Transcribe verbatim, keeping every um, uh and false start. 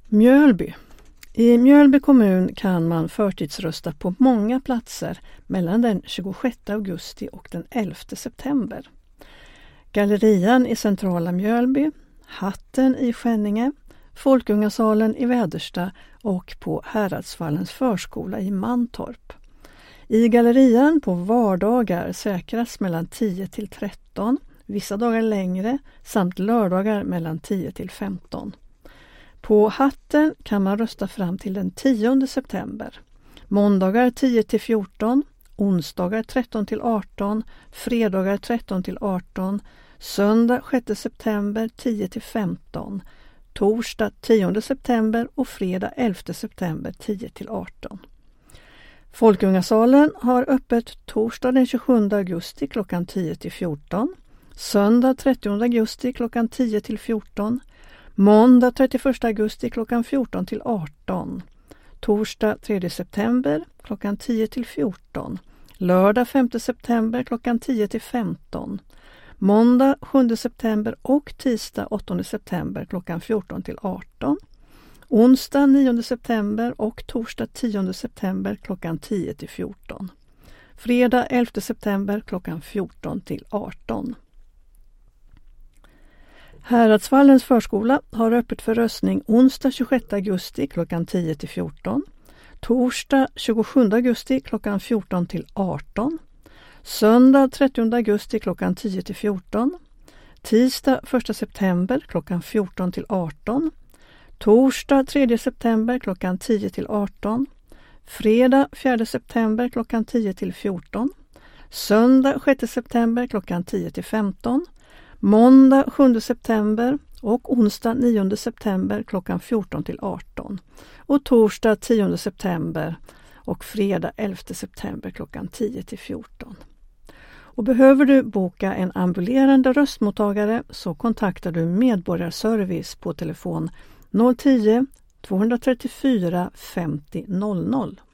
Mjölby. I Mjölby kommun kan man förtidsrösta på många platser mellan den tjugosjätte augusti och den elfte september. Gallerian i centrala Mjölby, Hatten i Skänninge, Folkungasalen i Väderstad och på Häradsvallens förskola i Mantorp. I gallerian på vardagar säkras mellan tio till tretton, vissa dagar längre samt lördagar mellan tio till femton. På Hatten kan man rösta fram till den tionde september. Måndagar tio till fjorton, onsdagar tretton till arton, fredagar tretton till arton, söndag sjätte september tio till femton, torsdag tionde september och fredag elfte september tio till arton. Folkungasalen har öppet torsdag den tjugosjunde augusti klockan tio till fjorton, söndag trettionde augusti klockan tio till fjorton, måndag trettioförsta augusti klockan fjorton till arton, torsdag tredje september klockan tio till fjorton, lördag femte september klockan tio till femton, måndag sjunde september och tisdag åttonde september klockan fjorton till arton, onsdag nionde september och torsdag tionde september klockan tio till fjorton, fredag elfte september klockan fjorton till arton. Häradsvallens förskola har öppet för röstning onsdag tjugosjätte augusti klockan tio till fjorton, torsdag tjugosjunde augusti klockan fjorton till arton, söndag trettionde augusti klockan tio till fjorton, tisdag första september klockan fjorton till arton, torsdag tredje september klockan tio till arton, fredag fjärde september klockan tio till fjorton, söndag sjätte september klockan tio till femton, måndag sjunde september och onsdag nionde september klockan fjorton till arton och torsdag tionde september och fredag elfte september klockan tio till fjorton. Och behöver du boka en ambulerande röstmottagare så kontaktar du Medborgarservice på telefon noll tio tvåhundratrettiofyra femtio noll noll.